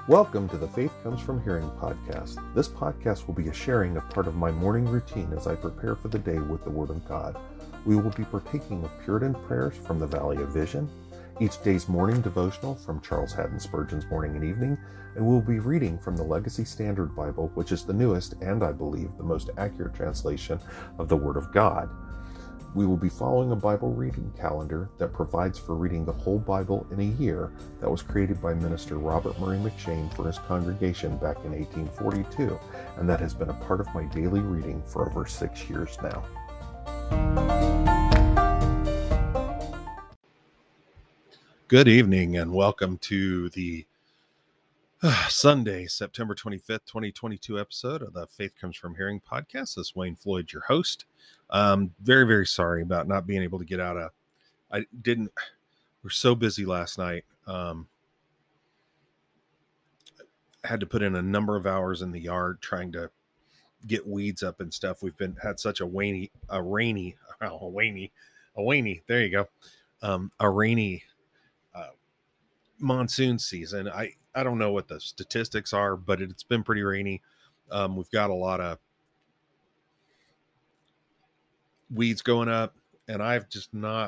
Welcome to the Faith Comes From Hearing podcast. This podcast will be a sharing of part of my morning routine as I prepare for the day with the Word of God. We will be partaking of Puritan prayers from the Valley of Vision, each day's morning devotional from Charles Haddon Spurgeon's Morning and Evening, and we'll be reading from the Legacy Standard Bible, which is the newest and, I believe, the most accurate translation of the Word of God. We will be following a Bible reading calendar that provides for reading the whole Bible in a year that was created by Minister Robert Murray McCheyne for his congregation back in 1842, and that has been a part of my daily reading for over 6 years now. Good evening and welcome to the Sunday, September 25th, 2022 episode of the Faith Comes From Hearing podcast. This is Wayne Floyd, your host. Very, very sorry about not being able to get out we're so busy last night. Had to put in a number of hours in the yard trying to get weeds up and stuff. We've had such a rainy monsoon season. I don't know what the statistics are, but it's been pretty rainy. We've got a lot of weeds going up, and I've just not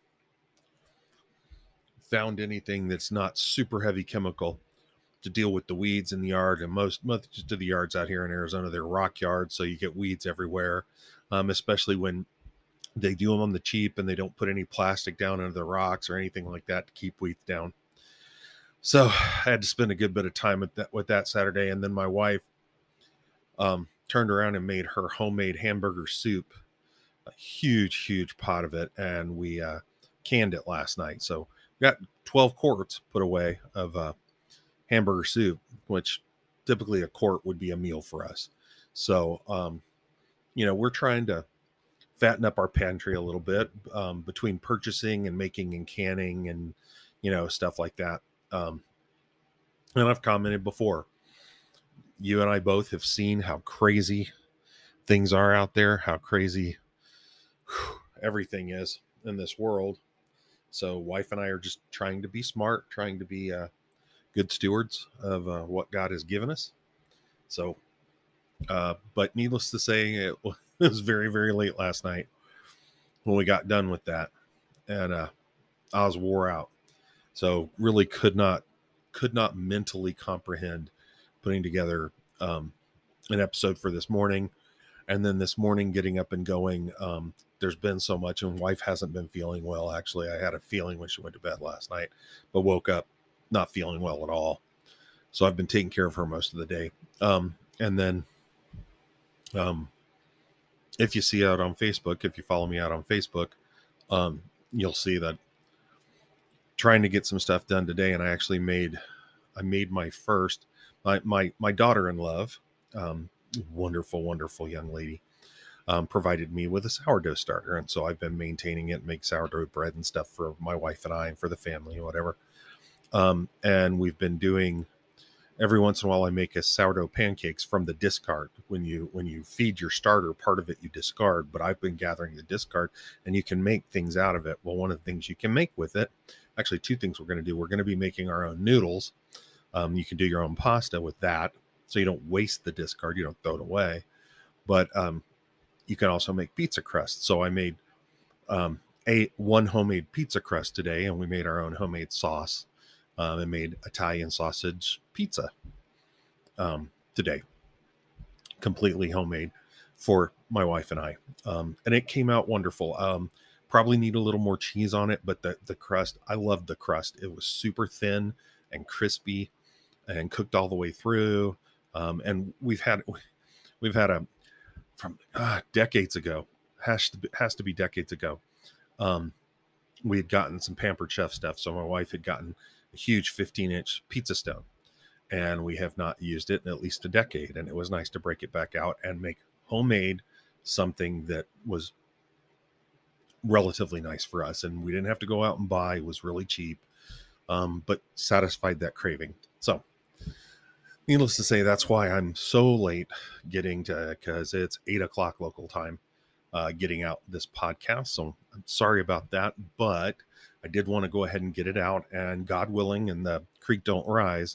found anything that's not super heavy chemical to deal with the weeds in the yard. And most of the yards out here in Arizona, they're rock yards, so you get weeds everywhere, especially when they do them on the cheap and they don't put any plastic down under the rocks or anything like that to keep weeds down. So I had to spend a good bit of time with that Saturday. And then my wife turned around and made her homemade hamburger soup, a huge pot of it. And we canned it last night. So we got 12 quarts put away of hamburger soup, which typically a quart would be a meal for us. So, we're trying to fatten up our pantry a little bit between purchasing and making and canning and, stuff like that. And I've commented before, you and I both have seen how crazy things are out there, how crazy everything is in this world. So wife and I are just trying to be smart, trying to be good stewards of what God has given us. So, but needless to say, it was very, very late last night when we got done with that. And I was wore out. So really could not mentally comprehend putting together an episode for this morning. And then this morning getting up and going, there's been so much, and wife hasn't been feeling well. Actually, I had a feeling when she went to bed last night, but woke up not feeling well at all. So I've been taking care of her most of the day. And then if you see out on Facebook, if you follow me out on Facebook, you'll see that trying to get some stuff done today. And I actually made my first, my daughter-in-law, wonderful young lady, provided me with a sourdough starter. And so I've been maintaining it, make sourdough bread and stuff for my wife and I and for the family and whatever. And we've been doing, every once in a while, I make a sourdough pancakes from the discard. When you feed your starter, part of it you discard, but I've been gathering the discard, and you can make things out of it. Well, one of the things you can make with it, actually two things we're going to do. We're going to be making our own noodles. You can do your own pasta with that, so you don't waste the discard. You don't throw it away. But you can also make pizza crust. So I made one homemade pizza crust today, and we made our own homemade sauce. And made Italian sausage pizza today, completely homemade for my wife and I. And it came out wonderful. Probably need a little more cheese on it, but the crust, I loved the crust. It was super thin and crispy and cooked all the way through. And we've had from decades ago, has to be decades ago. We had gotten some Pampered Chef stuff. So my wife had gotten a huge 15-inch pizza stone, and we have not used it in at least a decade. And it was nice to break it back out and make homemade something that was relatively nice for us. And we didn't have to go out and buy. It was really cheap, but satisfied that craving. So needless to say, that's why I'm so late getting to, because it's 8:00 local time, getting out this podcast. So I'm sorry about that, but I did want to go ahead and get it out, and God willing, and the creek don't rise,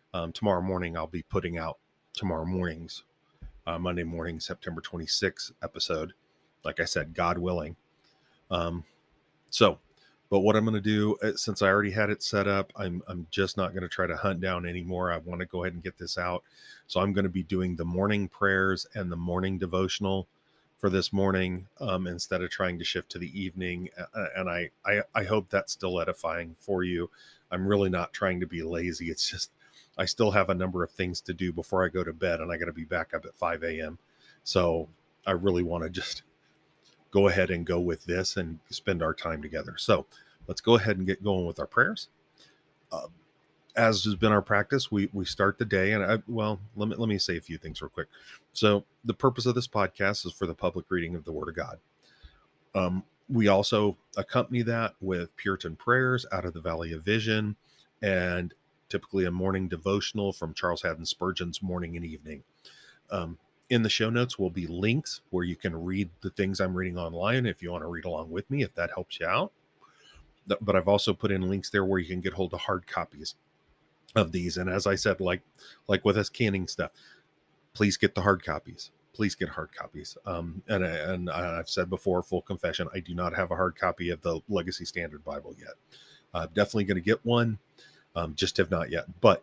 Tomorrow morning, I'll be putting out tomorrow morning's Monday morning, September 26th episode. Like I said, God willing. Um, so, but what I'm going to do, since I already had it set up, I'm just not going to try to hunt down anymore. I want to go ahead and get this out. So I'm going to be doing the morning prayers and the morning devotional for this morning, instead of trying to shift to the evening. And I hope that's still edifying for you. I'm really not trying to be lazy. It's just I still have a number of things to do before I go to bed, and I got to be back up at 5 a.m. So I really want to just go ahead and go with this and spend our time together. So let's go ahead and get going with our prayers. Uh, as has been our practice, we start the day, and let me say a few things real quick. So the purpose of this podcast is for the public reading of the Word of God. We also accompany that with Puritan prayers out of the Valley of Vision, and typically a morning devotional from Charles Haddon Spurgeon's Morning and Evening. In the show notes will be links where you can read the things I'm reading online if you want to read along with me, if that helps you out. But I've also put in links there where you can get hold of hard copies of these. And as I said, like with us canning stuff, please get the hard copies. Please get hard copies. And I've said before, full confession, I do not have a hard copy of the Legacy Standard Bible yet. Definitely going to get one, just have not yet. But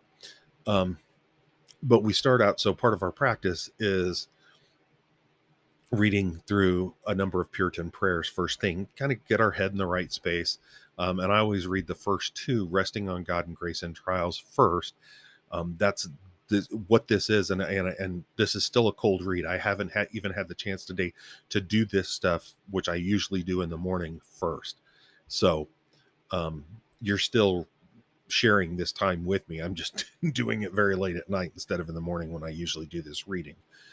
we start out, so part of our practice is reading through a number of Puritan prayers first thing, kind of get our head in the right space. And I always read the first two, Resting on God and Grace in Trials, first. That's what this is, and this is still a cold read. I haven't even had the chance today to do this stuff, which I usually do in the morning first. So you're still sharing this time with me. I'm just doing it very late at night instead of in the morning when I usually do this reading.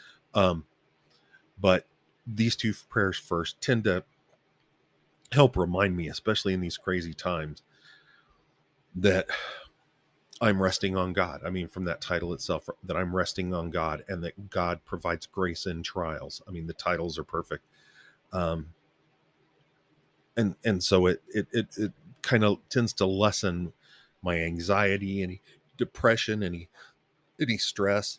But these two prayers first tend to help remind me, especially in these crazy times, that I'm resting on God. I mean, from that title itself, that I'm resting on God and that God provides grace in trials. I mean, the titles are perfect. And so it kind of tends to lessen my anxiety, any depression, any stress.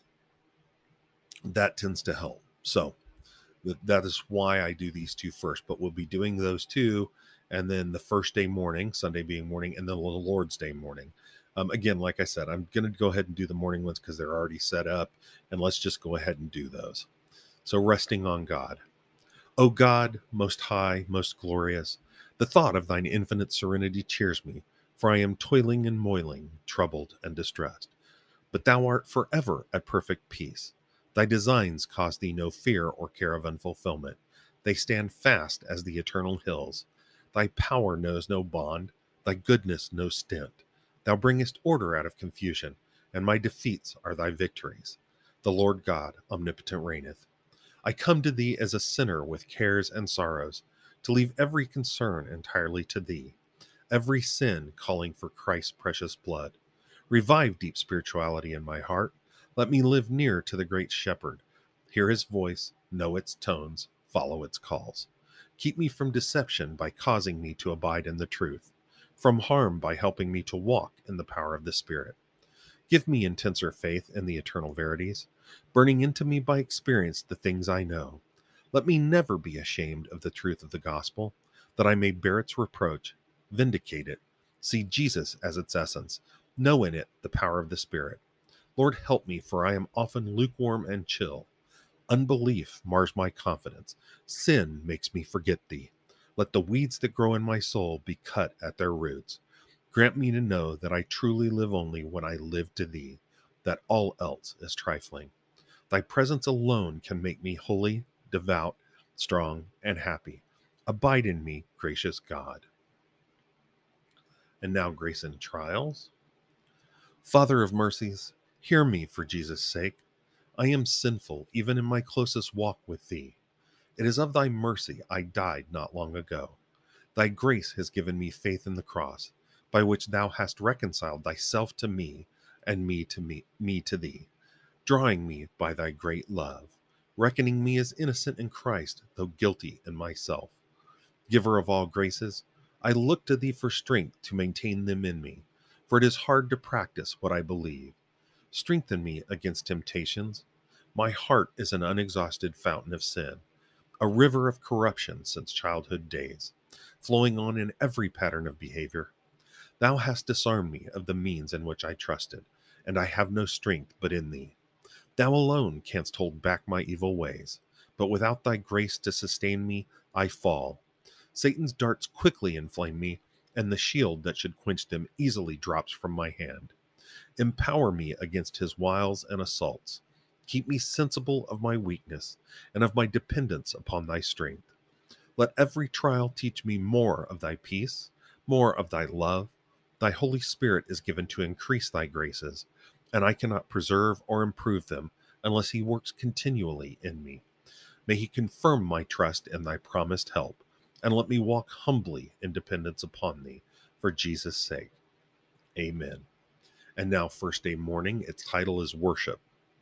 That tends to help. So that is why I do these two first, but we'll be doing those two, and then the first day morning, Sunday being morning, and then the Lord's Day morning. Again, like I said, I'm going to go ahead and do the morning ones because they're already set up, and let's just go ahead and do those. So resting on God. O God, most high, most glorious, the thought of thine infinite serenity cheers me, for I am toiling and moiling, troubled and distressed. But thou art forever at perfect peace. Thy designs cause thee no fear or care of unfulfillment. They stand fast as the eternal hills. Thy power knows no bond, thy goodness no stint. Thou bringest order out of confusion, and my defeats are thy victories. The Lord God omnipotent reigneth. I come to thee as a sinner with cares and sorrows, to leave every concern entirely to thee, every sin calling for Christ's precious blood. Revive deep spirituality in my heart. Let me live near to the great shepherd, hear his voice, know its tones, follow its calls. Keep me from deception by causing me to abide in the truth, from harm by helping me to walk in the power of the Spirit. Give me intenser faith in the eternal verities, burning into me by experience the things I know. Let me never be ashamed of the truth of the gospel, that I may bear its reproach, vindicate it, see Jesus as its essence, know in it the power of the Spirit. Lord, help me, for I am often lukewarm and chill. Unbelief mars my confidence. Sin makes me forget thee. Let the weeds that grow in my soul be cut at their roots. Grant me to know that I truly live only when I live to thee, that all else is trifling. Thy presence alone can make me holy, devout, strong, and happy. Abide in me, gracious God. And now grace in trials. Father of mercies, hear me for Jesus' sake. I am sinful, even in my closest walk with thee. It is of thy mercy I died not long ago. Thy grace has given me faith in the cross, by which thou hast reconciled thyself to me, and me to thee, drawing me by thy great love, reckoning me as innocent in Christ, though guilty in myself. Giver of all graces, I look to thee for strength to maintain them in me, for it is hard to practice what I believe. Strengthen me against temptations. My heart is an unexhausted fountain of sin, a river of corruption since childhood days, flowing on in every pattern of behavior. Thou hast disarmed me of the means in which I trusted, and I have no strength but in thee. Thou alone canst hold back my evil ways, but without thy grace to sustain me, I fall. Satan's darts quickly inflame me, and the shield that should quench them easily drops from my hand. Empower me against his wiles and assaults. Keep me sensible of my weakness and of my dependence upon thy strength. Let every trial teach me more of thy peace, more of thy love. Thy Holy Spirit is given to increase thy graces, and I cannot preserve or improve them unless he works continually in me. May he confirm my trust in thy promised help, and let me walk humbly in dependence upon thee, for Jesus' sake. Amen. And now, First Day Morning, its title is Worship.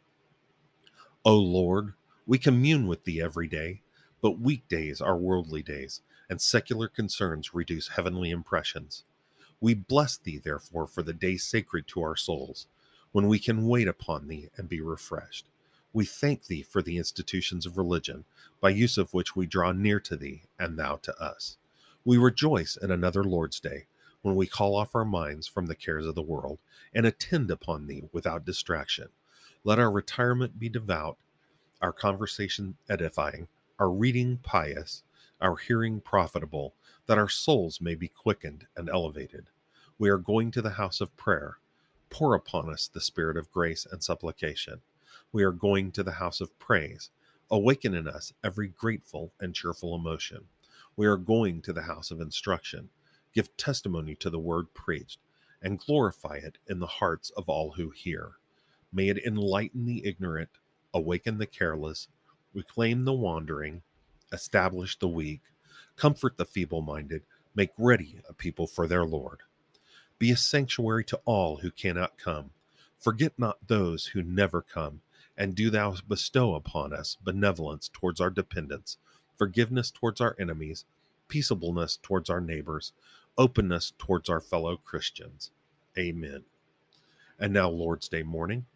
O Lord, we commune with thee every day, but weekdays are worldly days, and secular concerns reduce heavenly impressions. We bless thee, therefore, for the day sacred to our souls, when we can wait upon thee and be refreshed. We thank thee for the institutions of religion, by use of which we draw near to thee, and thou to us. We rejoice in another Lord's Day, when we call off our minds from the cares of the world, and attend upon thee without distraction. Let our retirement be devout, our conversation edifying, our reading pious, our hearing profitable, that our souls may be quickened and elevated. We are going to the house of prayer. Pour upon us the spirit of grace and supplication. We are going to the house of praise. Awaken in us every grateful and cheerful emotion. We are going to the house of instruction. Give testimony to the word preached, and glorify it in the hearts of all who hear. May it enlighten the ignorant, awaken the careless, reclaim the wandering, establish the weak, comfort the feeble-minded, make ready a people for their Lord. Be a sanctuary to all who cannot come. Forget not those who never come, and do thou bestow upon us benevolence towards our dependents, forgiveness towards our enemies, peaceableness towards our neighbors, openness towards our fellow Christians. Amen. And now, Lord's Day morning.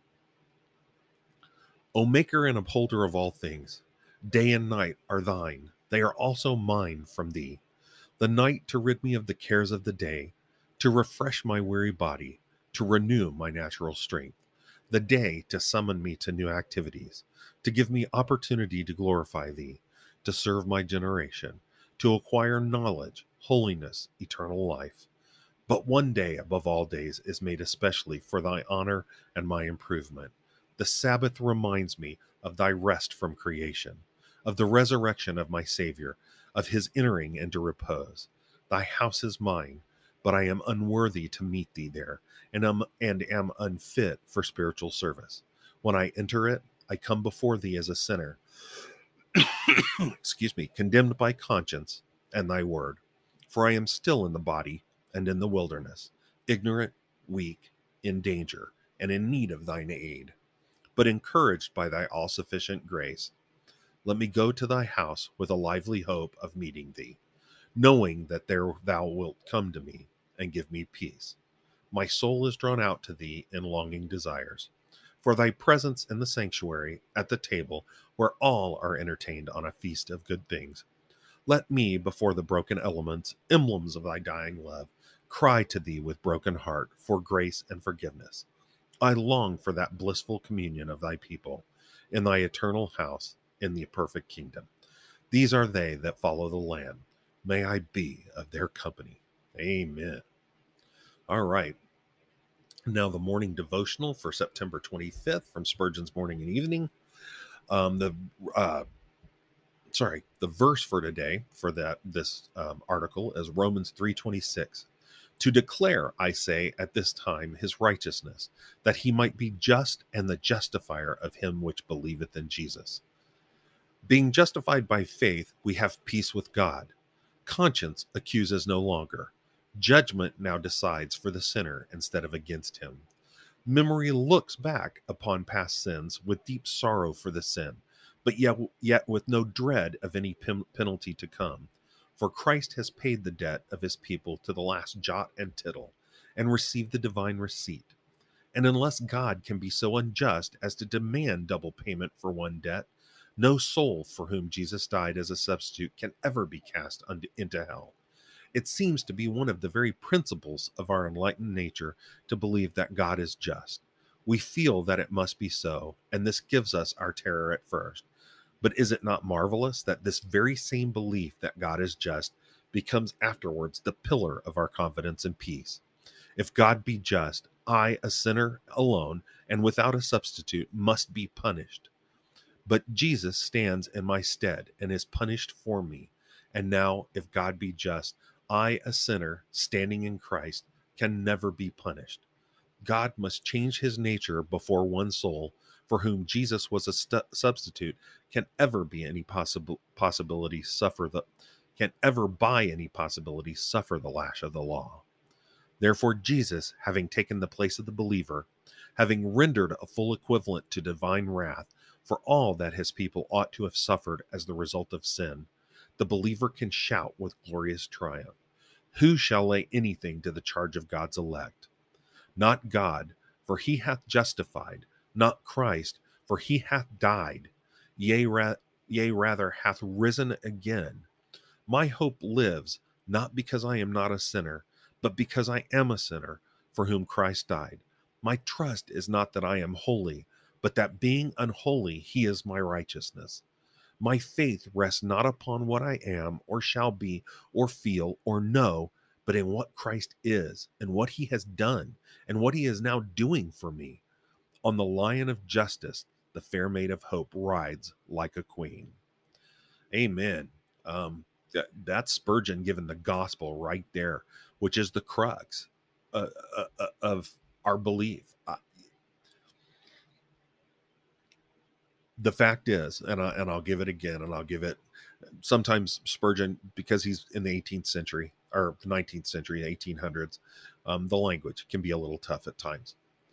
O Maker and upholder of all things, day and night are thine. They are also mine from thee. The night to rid me of the cares of the day, to refresh my weary body, to renew my natural strength. The day to summon me to new activities, to give me opportunity to glorify thee, to serve my generation, to acquire knowledge, holiness, eternal life. But one day above all days is made especially for thy honor and my improvement. The Sabbath reminds me of thy rest from creation, of the resurrection of my Savior, of his entering into repose. Thy house is mine, but I am unworthy to meet thee there, and am unfit for spiritual service. When I enter it, I come before thee as a sinner, condemned by conscience and thy word. For I am still in the body and in the wilderness, ignorant, weak, in danger, and in need of thine aid. But encouraged by thy all-sufficient grace, let me go to thy house with a lively hope of meeting thee, knowing that there thou wilt come to me and give me peace. My soul is drawn out to thee in longing desires, for thy presence in the sanctuary, at the table, where all are entertained on a feast of good things. Let me, before the broken elements, emblems of thy dying love, cry to thee with broken heart for grace and forgiveness. I long for that blissful communion of thy people, in thy eternal house, in the perfect kingdom. These are they that follow the Lamb. May I be of their company. Amen. All right. Now the morning devotional for September 25th from Spurgeon's Morning and Evening. The verse for today for this article is Romans 3:26. To declare, I say, at this time his righteousness, that he might be just and the justifier of him which believeth in Jesus. Being justified by faith, we have peace with God. Conscience accuses no longer. Judgment now decides for the sinner instead of against him. Memory looks back upon past sins with deep sorrow for the sin, but yet with no dread of any penalty to come. For Christ has paid the debt of his people to the last jot and tittle, and received the divine receipt. And unless God can be so unjust as to demand double payment for one debt, no soul for whom Jesus died as a substitute can ever be cast into hell. It seems to be one of the very principles of our enlightened nature to believe that God is just. We feel that it must be so, and this gives us our terror at first. But is it not marvelous that this very same belief that God is just becomes afterwards the pillar of our confidence and peace? If God be just, I, a sinner alone and without a substitute, must be punished. But Jesus stands in my stead and is punished for me. And now, if God be just, I, a sinner standing in Christ, can never be punished. God must change his nature before one soul, for whom Jesus was a substitute, can ever be any possibility suffer the can ever by any possibility suffer the lash of the law. Therefore, Jesus, having taken the place of the believer, having rendered a full equivalent to divine wrath for all that his people ought to have suffered as the result of sin, the believer can shout with glorious triumph, "Who shall lay anything to the charge of God's elect? Not God, for he hath justified, not Christ, for he hath died, yea, rather hath risen again. My hope lives, not because I am not a sinner, but because I am a sinner, for whom Christ died. My trust is not that I am holy, but that being unholy, he is my righteousness. My faith rests not upon what I am, or shall be, or feel, or know, but in what Christ is, and what he has done, and what he is now doing for me. On the lion of justice, the fair maid of hope rides like a queen." Amen. That's Spurgeon given the gospel right there, which is the crux of our belief. The fact is, and I'll give it again, and I'll give it. Sometimes Spurgeon, because he's in the 18th century or 19th century, 1800s, the language can be a little tough at times.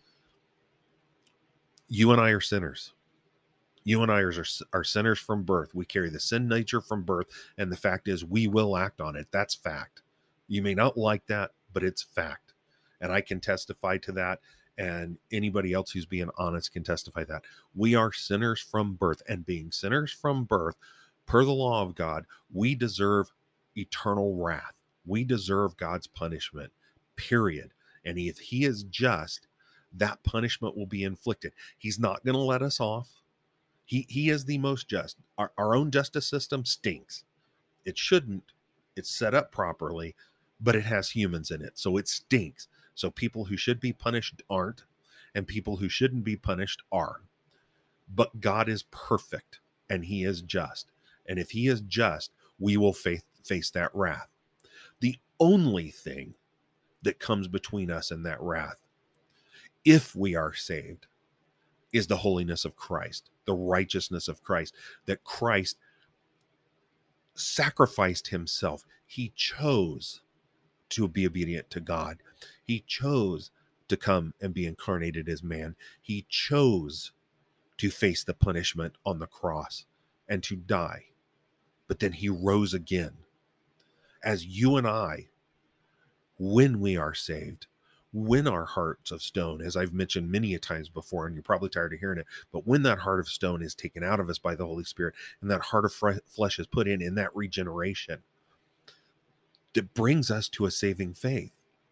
You and I are sinners. You and I are sinners from birth. We carry the sin nature from birth, and the fact is we will act on it. That's fact. You may not like that, but it's fact. And I can testify to that, and anybody else who's being honest can testify that. We are sinners from birth, and being sinners from birth, per the law of God, we deserve eternal wrath. We deserve God's punishment, period. And if he is just, that punishment will be inflicted. He's not going to let us off. He is the most just. Our own justice system stinks. It shouldn't. It's set up properly, but it has humans in it, so it stinks. So people who should be punished aren't, and people who shouldn't be punished are. But God is perfect, and he is just. And if he is just, we will face that wrath. The only thing that comes between us and that wrath, if we are saved, is the holiness of Christ, the righteousness of Christ, that Christ sacrificed himself. He chose to be obedient to God. He chose to come and be incarnated as man. He chose to face the punishment on the cross and to die. But then he rose again. As you and I, when we are saved, when our hearts of stone, as I've mentioned many a times before, and you're probably tired of hearing it, but when that heart of stone is taken out of us by the Holy Spirit and that heart of flesh is put in that regeneration, that brings us to a saving faith.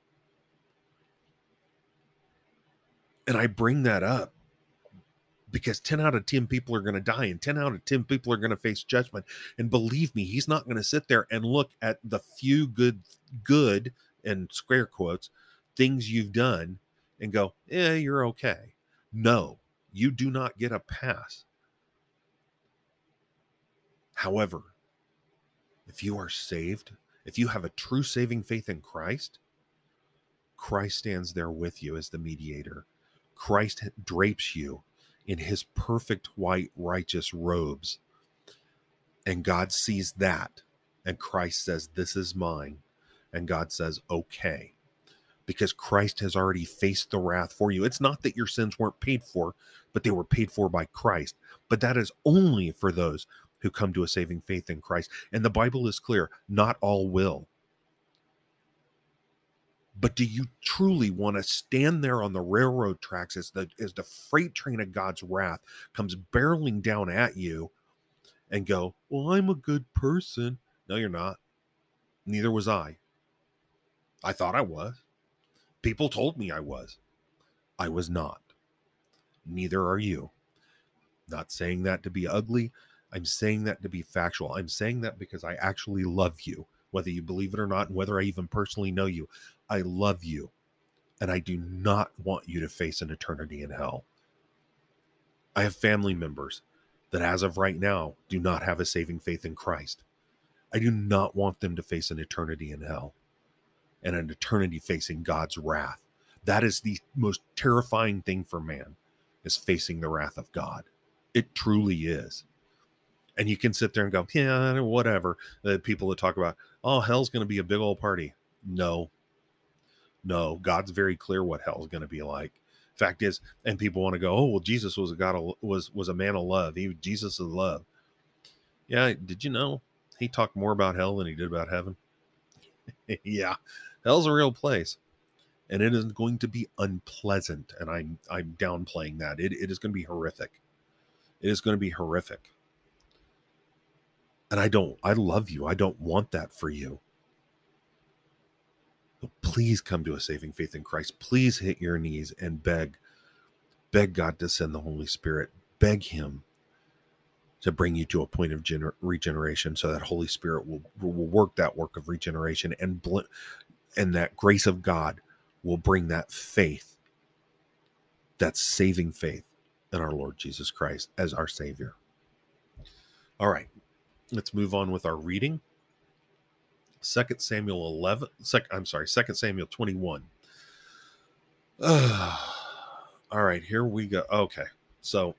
And I bring that up because 10 out of 10 people are going to die, and 10 out of 10 people are going to face judgment. And believe me, he's not going to sit there and look at the few good and square quotes things you've done and go, you're okay. No, you do not get a pass. However, if you are saved, if you have a true saving faith in Christ, Christ stands there with you as the mediator. Christ drapes you in his perfect white righteous robes. And God sees that. And Christ says, "This is mine." And God says, "Okay." Because Christ has already faced the wrath for you. It's not that your sins weren't paid for, but they were paid for by Christ. But that is only for those who come to a saving faith in Christ. And the Bible is clear, not all will. But do you truly want to stand there on the railroad tracks as the freight train of God's wrath comes barreling down at you and go, well, I'm a good person? No, you're not. Neither was I. I thought I was. People told me I was. I was not. Neither are you. Not saying that to be ugly. I'm saying that to be factual. I'm saying that because I actually love you, whether you believe it or not, and whether I even personally know you. I love you. And I do not want you to face an eternity in hell. I have family members that, as of right now, do not have a saving faith in Christ. I do not want them to face an eternity in hell and an eternity facing God's wrath. That is the most terrifying thing for man, is facing the wrath of God. It truly is. And you can sit there and go, yeah, whatever. The people that talk about, oh, hell's going to be a big old party. No, God's very clear what hell's going to be like. Fact is, and people want to go, oh, well, Jesus was a God of, was a man of love. Jesus is love. Yeah, did you know he talked more about hell than he did about heaven? Yeah, hell's a real place, and it is going to be unpleasant. And I'm downplaying that. It is going to be horrific. It is going to be horrific. And I love you. I don't want that for you. But please come to a saving faith in Christ. Please hit your knees and beg God to send the Holy Spirit. Beg him to bring you to a point of regeneration, so that Holy Spirit will work that work of regeneration, and that grace of God will bring that faith, that saving faith in our Lord Jesus Christ as our Savior. All right, let's move on with our reading. 2 Samuel 21. All right, here we go. Okay, so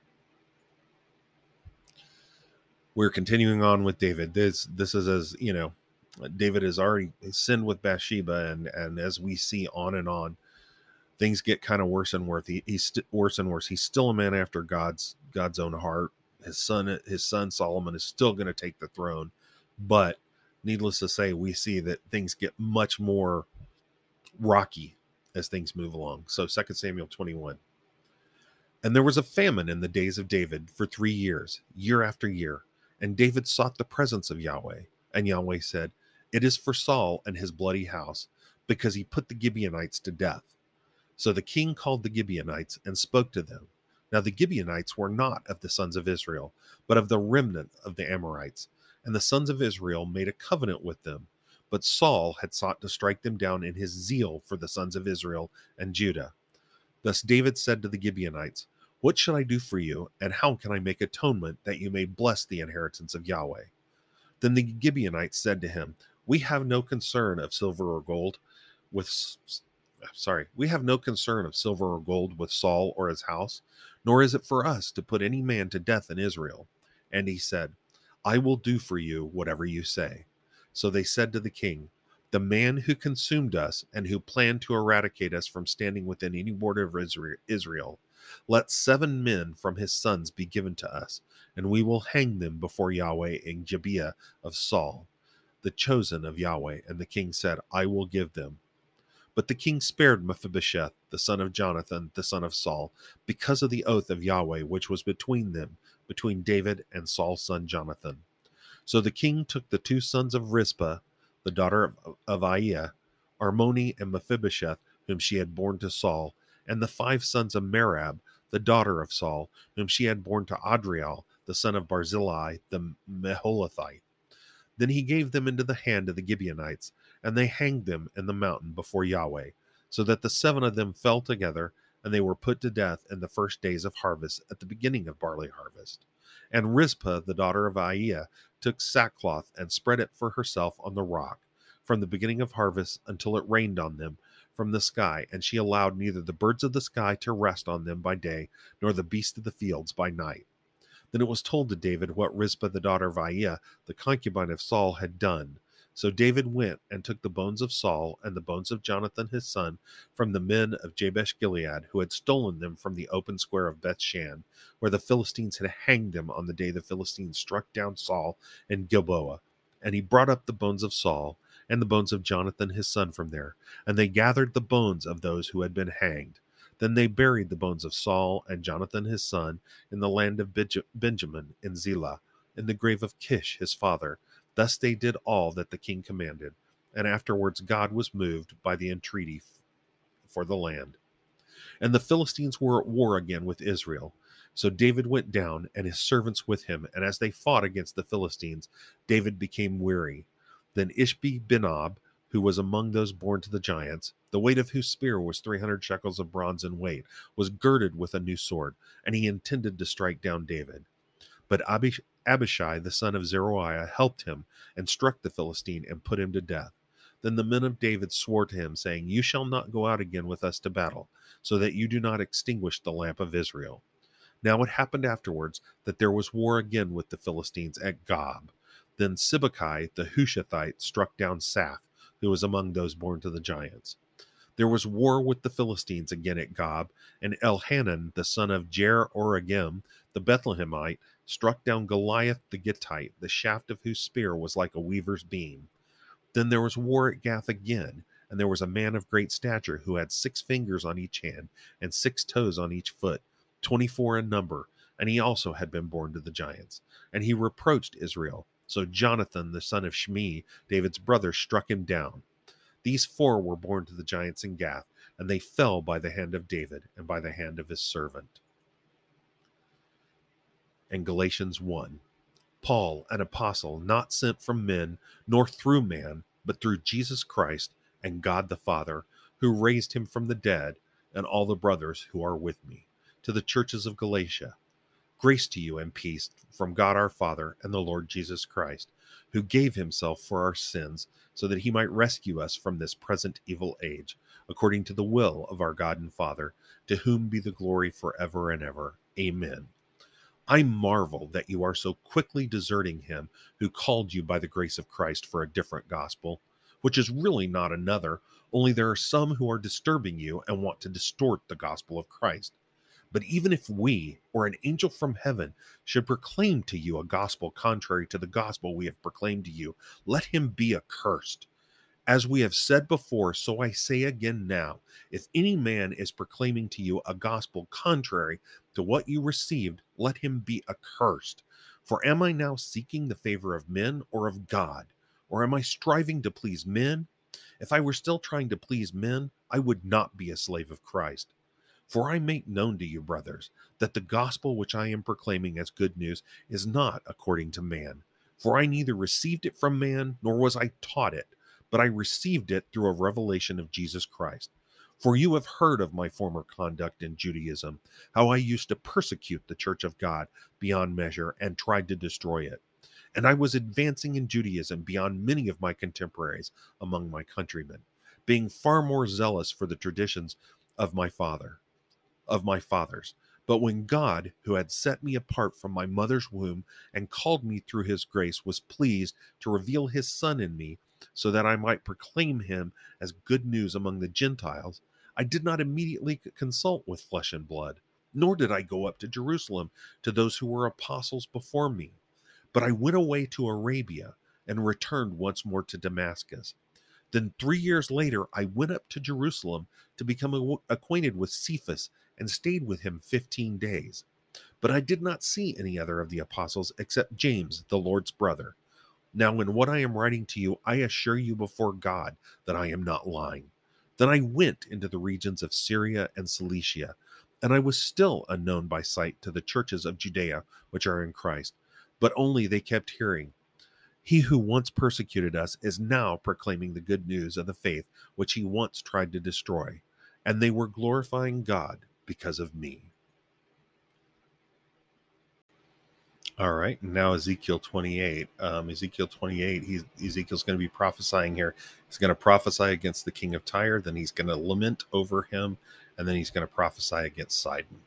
we're continuing on with David. This is, as you know, David has already sinned with Bathsheba, and as we see on and on, things get kind of worse and worse. He's worse and worse. He's still a man after God's own heart. His son Solomon is still going to take the throne, but needless to say, we see that things get much more rocky as things move along. So 2 Samuel 21. And there was a famine in the days of David for 3 years, year after year. And David sought the presence of Yahweh. And Yahweh said, it is for Saul and his bloody house, because he put the Gibeonites to death. So the king called the Gibeonites and spoke to them. Now the Gibeonites were not of the sons of Israel, but of the remnant of the Amorites. And the sons of Israel made a covenant with them. But Saul had sought to strike them down in his zeal for the sons of Israel and Judah. Thus David said to the Gibeonites, what should I do for you, and how can I make atonement that you may bless the inheritance of Yahweh? Then the Gibeonites said to him, we have no concern of silver or gold with Saul or his house, nor is it for us to put any man to death in Israel. And he said, I will do for you whatever you say. So they said to the king, the man who consumed us and who planned to eradicate us from standing within any border of Israel, let 7 men from his sons be given to us, and we will hang them before Yahweh in Gibeah of Saul, the chosen of Yahweh. And the king said, I will give them. But the king spared Mephibosheth, the son of Jonathan, the son of Saul, because of the oath of Yahweh which was between them, between David and Saul's son Jonathan. So the king took the 2 sons of Rizpah, the daughter of Aiah, Armoni and Mephibosheth, whom she had borne to Saul, and the 5 sons of Merab, the daughter of Saul, whom she had borne to Adriel, the son of Barzillai, the Meholathite. Then he gave them into the hand of the Gibeonites, and they hanged them in the mountain before Yahweh, so that the 7 of them fell together, and they were put to death in the first days of harvest, at the beginning of barley harvest. And Rizpah, the daughter of Aiah, took sackcloth and spread it for herself on the rock, from the beginning of harvest until it rained on them from the sky, and she allowed neither the birds of the sky to rest on them by day, nor the beasts of the fields by night. Then it was told to David what Rizpah the daughter of Aiah, the concubine of Saul, had done. So David went and took the bones of Saul and the bones of Jonathan his son from the men of Jabesh Gilead, who had stolen them from the open square of Bethshan, where the Philistines had hanged them on the day the Philistines struck down Saul in Gilboa. And he brought up the bones of Saul, and the bones of Jonathan his son from there. And they gathered the bones of those who had been hanged. Then they buried the bones of Saul and Jonathan his son in the land of Benjamin in Zelah, in the grave of Kish his father. Thus they did all that the king commanded. And afterwards God was moved by the entreaty for the land. And the Philistines were at war again with Israel. So David went down, and his servants with him, and as they fought against the Philistines, David became weary. Then Ishbi-Benob, who was among those born to the giants, the weight of whose spear was 300 shekels of bronze in weight, was girded with a new sword, and he intended to strike down David. But Abishai, the son of Zeruiah, helped him, and struck the Philistine, and put him to death. Then the men of David swore to him, saying, You shall not go out again with us to battle, so that you do not extinguish the lamp of Israel. Now it happened afterwards that there was war again with the Philistines at Gob. Then Sibbecai the Hushathite struck down Saph, who was among those born to the giants. There was war with the Philistines again at Gob, and Elhanan the son of Jer-oregim the Bethlehemite struck down Goliath the Gittite, the shaft of whose spear was like a weaver's beam. Then there was war at Gath again, and there was a man of great stature who had 6 fingers on each hand and 6 toes on each foot, 24 in number, and he also had been born to the giants. And he reproached Israel. So Jonathan, the son of Shimei, David's brother, struck him down. These 4 were born to the giants in Gath, and they fell by the hand of David and by the hand of his servant. And Galatians 1. Paul, an apostle, not sent from men, nor through man, but through Jesus Christ and God the Father, who raised him from the dead, and all the brothers who are with me, to the churches of Galatia. Grace to you and peace from God our Father and the Lord Jesus Christ, who gave himself for our sins, so that he might rescue us from this present evil age, according to the will of our God and Father, to whom be the glory forever and ever. Amen. I marvel that you are so quickly deserting him who called you by the grace of Christ for a different gospel, which is really not another, only there are some who are disturbing you and want to distort the gospel of Christ. But even if we, or an angel from heaven, should proclaim to you a gospel contrary to the gospel we have proclaimed to you, let him be accursed. As we have said before, so I say again now, if any man is proclaiming to you a gospel contrary to what you received, let him be accursed. For am I now seeking the favor of men or of God? Or am I striving to please men? If I were still trying to please men, I would not be a slave of Christ. For I make known to you, brothers, that the gospel which I am proclaiming as good news is not according to man. For I neither received it from man, nor was I taught it, but I received it through a revelation of Jesus Christ. For you have heard of my former conduct in Judaism, how I used to persecute the church of God beyond measure and tried to destroy it. And I was advancing in Judaism beyond many of my contemporaries among my countrymen, being far more zealous for the traditions of my fathers. But when God, who had set me apart from my mother's womb and called me through his grace, was pleased to reveal his Son in me, so that I might proclaim him as good news among the Gentiles, I did not immediately consult with flesh and blood, nor did I go up to Jerusalem to those who were apostles before me. But I went away to Arabia and returned once more to Damascus. Then 3 years later I went up to Jerusalem to become acquainted with Cephas and stayed with him 15 days. But I did not see any other of the apostles except James, the Lord's brother. Now in what I am writing to you, I assure you before God that I am not lying. Then I went into the regions of Syria and Cilicia, and I was still unknown by sight to the churches of Judea which are in Christ, but only they kept hearing, He who once persecuted us is now proclaiming the good news of the faith which he once tried to destroy, and they were glorifying God because of me. All right, now Ezekiel 28. Ezekiel 28, Ezekiel's going to be prophesying here. He's going to prophesy against the king of Tyre, then he's going to lament over him, and then he's going to prophesy against Sidon.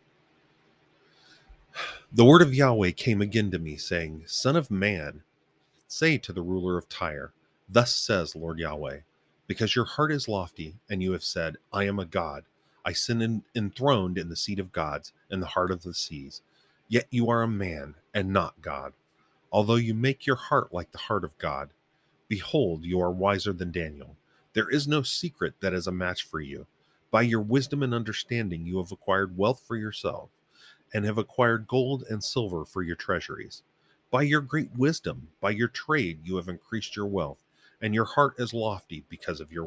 The word of Yahweh came again to me, saying, Son of man, say to the ruler of Tyre, Thus says Lord Yahweh, because your heart is lofty, and you have said, I am a god, I sit enthroned in the seat of gods, in the heart of the seas. Yet you are a man, and not God, although you make your heart like the heart of God. Behold, you are wiser than Daniel. There is no secret that is a match for you. By your wisdom and understanding, you have acquired wealth for yourself, and have acquired gold and silver for your treasuries. By your great wisdom, by your trade, you have increased your wealth, and your heart is lofty because of your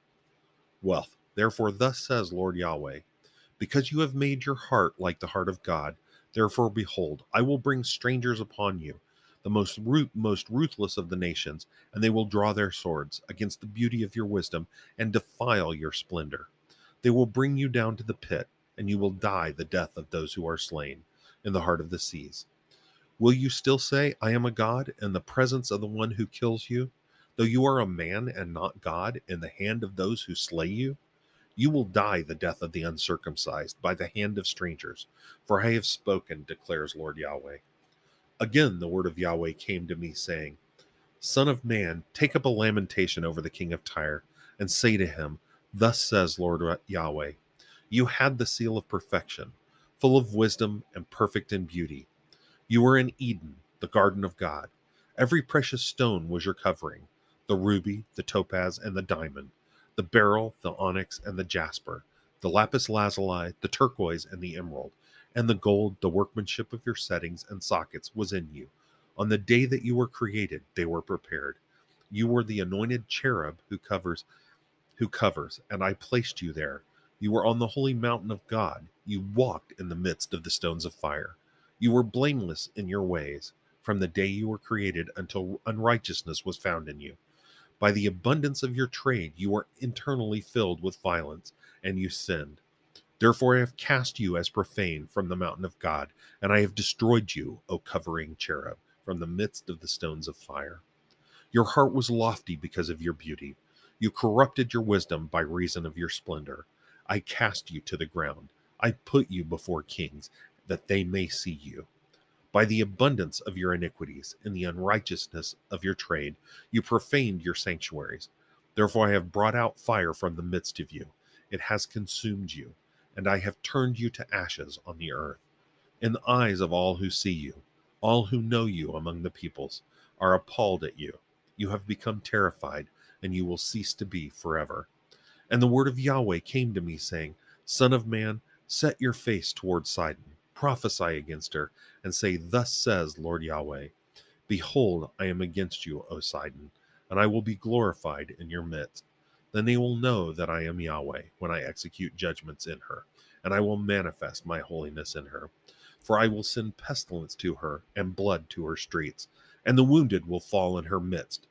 wealth. Therefore, thus says Lord Yahweh, because you have made your heart like the heart of God, therefore, behold, I will bring strangers upon you, the most ruthless of the nations, and they will draw their swords against the beauty of your wisdom and defile your splendor. They will bring you down to the pit, and you will die the death of those who are slain in the heart of the seas. Will you still say, I am a God, in the presence of the one who kills you? Though you are a man and not God, in the hand of those who slay you? You will die the death of the uncircumcised by the hand of strangers, for I have spoken, declares Lord Yahweh. Again, the word of Yahweh came to me, saying, Son of man, take up a lamentation over the king of Tyre, and say to him, Thus says Lord Yahweh, you had the seal of perfection, full of wisdom and perfect in beauty. You were in Eden, the garden of God. Every precious stone was your covering: the ruby, the topaz, and the diamond, the beryl, the onyx, and the jasper, the lapis lazuli, the turquoise, and the emerald, and the gold. The workmanship of your settings and sockets was in you. On the day that you were created, they were prepared. You were the anointed cherub who covers, and I placed you there. You were on the holy mountain of God. You walked in the midst of the stones of fire. You were blameless in your ways from the day you were created until unrighteousness was found in you. By the abundance of your trade, you were internally filled with violence, and you sinned. Therefore, I have cast you as profane from the mountain of God, and I have destroyed you, O covering cherub, from the midst of the stones of fire. Your heart was lofty because of your beauty. You corrupted your wisdom by reason of your splendor. I cast you to the ground. I put you before kings, that they may see you. By the abundance of your iniquities and the unrighteousness of your trade, you profaned your sanctuaries. Therefore, I have brought out fire from the midst of you. It has consumed you, and I have turned you to ashes on the earth. In the eyes of all who see you, all who know you among the peoples, are appalled at you. You have become terrified, and you will cease to be forever. And the word of Yahweh came to me, saying, Son of man, set your face toward Sidon, prophesy against her, and say, Thus says Lord Yahweh, Behold, I am against you, O Sidon, and I will be glorified in your midst. Then they will know that I am Yahweh when I execute judgments in her, and I will manifest my holiness in her. For I will send pestilence to her, and blood to her streets, and the wounded will fall in her midst,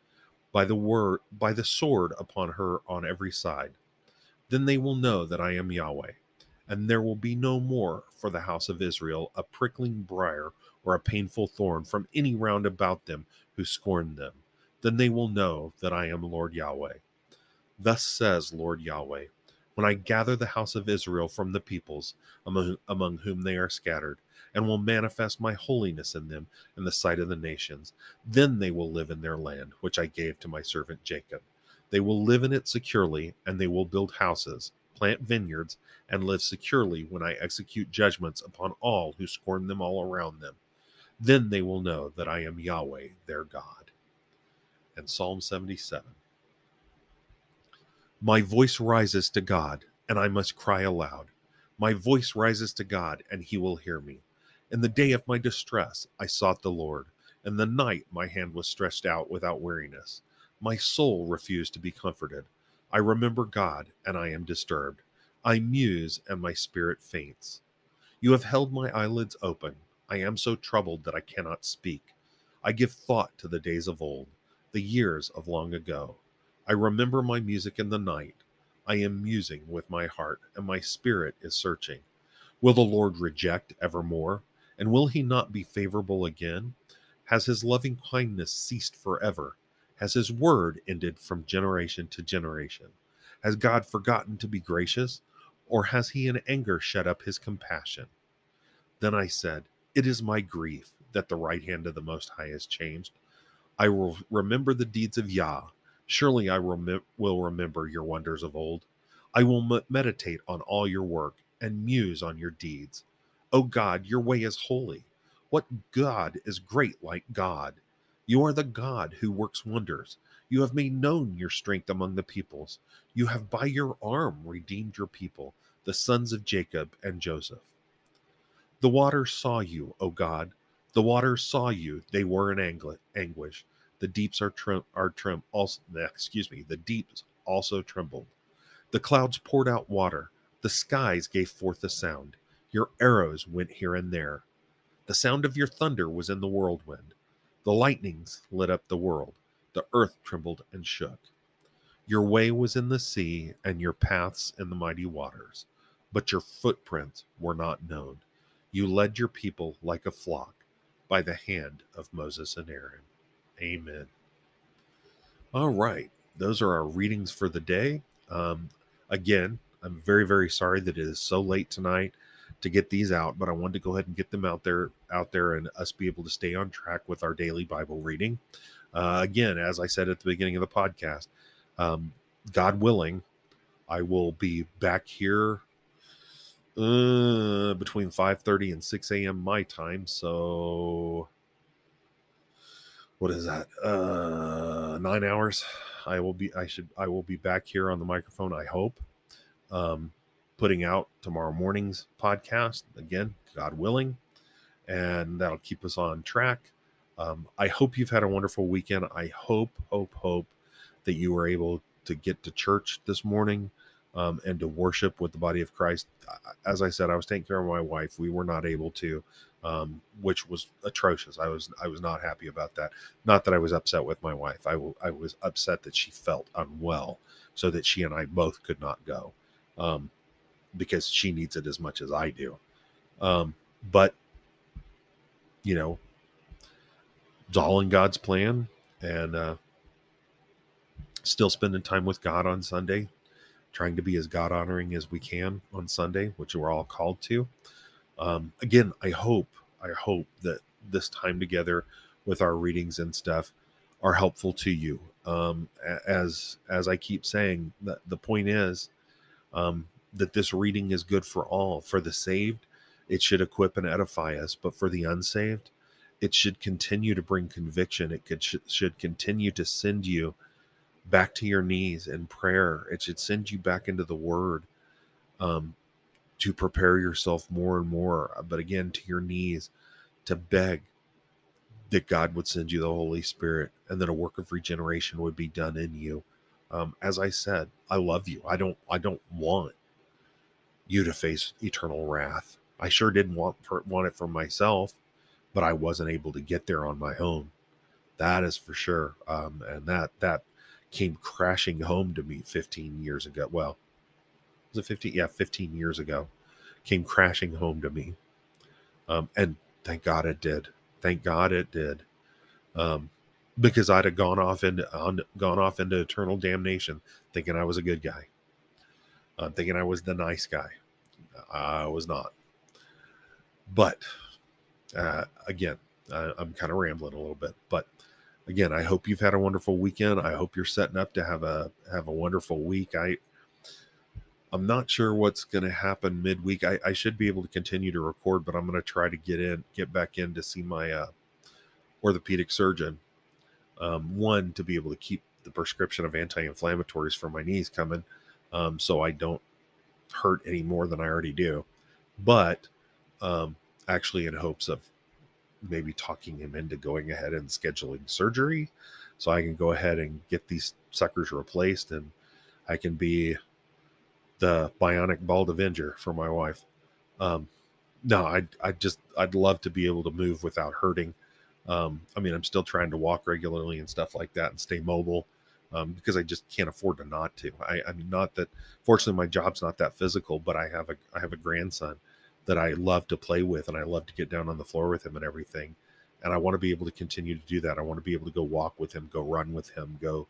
by the sword upon her on every side. Then they will know that I am Yahweh, and there will be no more for the house of Israel a prickling briar or a painful thorn from any round about them who scorn them. Then they will know that I am Lord Yahweh. Thus says Lord Yahweh, when I gather the house of Israel from the peoples among whom they are scattered, and will manifest my holiness in them in the sight of the nations, then they will live in their land, which I gave to my servant Jacob. They will live in it securely, and they will build houses, plant vineyards, and live securely when I execute judgments upon all who scorn them all around them. Then they will know that I am Yahweh, their God. And Psalm 77. My voice rises to God, and I must cry aloud. My voice rises to God, and he will hear me. In the day of my distress, I sought the Lord. In the night, my hand was stretched out without weariness. My soul refused to be comforted. I remember God, and I am disturbed. I muse, and my spirit faints. You have held my eyelids open. I am so troubled that I cannot speak. I give thought to the days of old, the years of long ago. I remember my music in the night. I am musing with my heart, and my spirit is searching. Will the Lord reject evermore? And will he not be favorable again? Has his loving kindness ceased forever? Has his word ended from generation to generation? Has God forgotten to be gracious? Or has he in anger shut up his compassion? Then I said, It is my grief that the right hand of the Most High has changed. I will remember the deeds of Yah. Surely I will remember your wonders of old. I will meditate on all your work and muse on your deeds. O God, your way is holy. What God is great like God? You are the God who works wonders. You have made known your strength among the peoples. You have by your arm redeemed your people, the sons of Jacob and Joseph. The waters saw you, O God. The waters saw you. They were in anguish. The deeps also, the deeps also trembled. The clouds poured out water. The skies gave forth a sound. Your arrows went here and there. The sound of your thunder was in the whirlwind. The lightnings lit up the world. The earth trembled and shook. Your way was in the sea, and your paths in the mighty waters, but your footprints were not known. You led your people like a flock by the hand of Moses and Aaron. Amen. All right. Those are our readings for the day. Again, I'm very, very sorry that it is so late tonight to get these out, but I wanted to go ahead and get them out there, and us be able to stay on track with our daily Bible reading. Again, as I said at the beginning of the podcast, God willing, I will be back here between 5:30 and 6 a.m. my time. So what is that? 9 hours. I will be back here on the microphone, I hope. Putting out tomorrow morning's podcast again, God willing, and that'll keep us on track. I hope you've had a wonderful weekend. I hope that you were able to get to church this morning and to worship with the body of Christ. As I said, I was taking care of my wife. We were not able to, which was atrocious. I was not happy about that. Not that I was upset with my wife. I was upset that she felt unwell, so that she and I both could not go, because she needs it as much as I do. But you know, it's all in God's plan, and still spending time with God on Sunday, trying to be as God honoring as we can on Sunday, which we're all called to. Again, I hope that this time together with our readings and stuff are helpful to you. As I keep saying, the point is that this reading is good for all. For the saved, it should equip and edify us, but for the unsaved, it should continue to bring conviction. It should continue to send you back to your knees in prayer. It should send you back into the Word, to prepare yourself more and more, but again, to your knees, to beg that God would send you the Holy Spirit, and that a work of regeneration would be done in you. As I said, I love you. I don't want you to face eternal wrath. I sure didn't want it for myself, but I wasn't able to get there on my own. That is for sure. And that came crashing home to me 15 years ago. Well, was it 15? Yeah, 15 years ago. Came crashing home to me. And thank God it did. Thank God it did. Because I'd have gone off into eternal damnation, thinking I was a good guy. Thinking I was the nice guy. I was not. But again, I'm kind of rambling a little bit. But again, I hope you've had a wonderful weekend. I hope you're setting up to have a wonderful week. I'm not sure what's going to happen midweek. I should be able to continue to record, but I'm going to try to get back in to see my orthopedic surgeon. One, to be able to keep the prescription of anti-inflammatories for my knees coming, so I don't hurt any more than I already do. But actually in hopes of maybe talking him into going ahead and scheduling surgery, so I can go ahead and get these suckers replaced, and I can be the bionic bald avenger for my wife. No, I'd love to be able to move without hurting. I mean, I'm still trying to walk regularly and stuff like that and stay mobile, because I just can't afford to not to. I mean, not that, fortunately my job's not that physical, but I have a grandson that I love to play with, and I love to get down on the floor with him and everything. And I want to be able to continue to do that. I want to be able to go walk with him, go run with him, go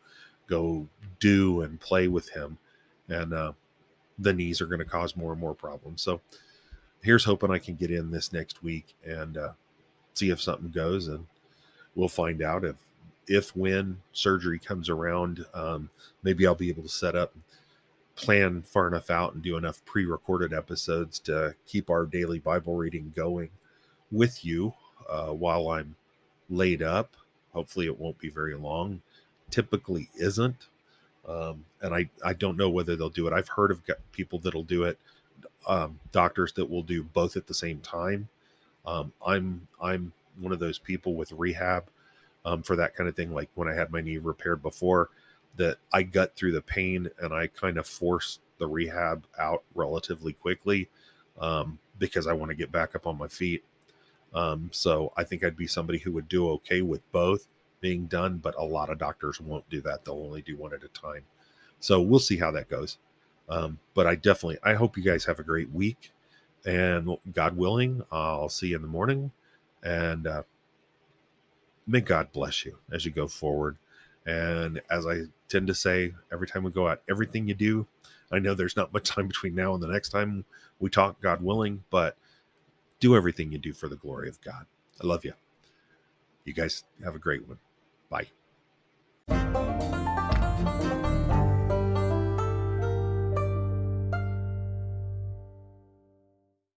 do and play with him. And, the knees are going to cause more and more problems. So here's hoping I can get in this next week and see if something goes, and we'll find out if when surgery comes around, maybe I'll be able to set up, plan far enough out, and do enough pre-recorded episodes to keep our daily Bible reading going with you while I'm laid up. Hopefully it won't be very long. typically isn't. And I don't know whether they'll do it. I've heard of people that'll do it, doctors that will do both at the same time. I'm one of those people with rehab, for that kind of thing. Like when I had my knee repaired before, that I got through the pain and I kind of forced the rehab out relatively quickly, because I want to get back up on my feet. So I think I'd be somebody who would do okay with both being done, but a lot of doctors won't do that. They'll only do one at a time. So we'll see how that goes. But I hope you guys have a great week, and God willing, I'll see you in the morning, and may God bless you as you go forward. And as I tend to say every time we go out, everything you do, I know there's not much time between now and the next time we talk, God willing, but do everything you do for the glory of God. I love you. You guys have a great one. Bye.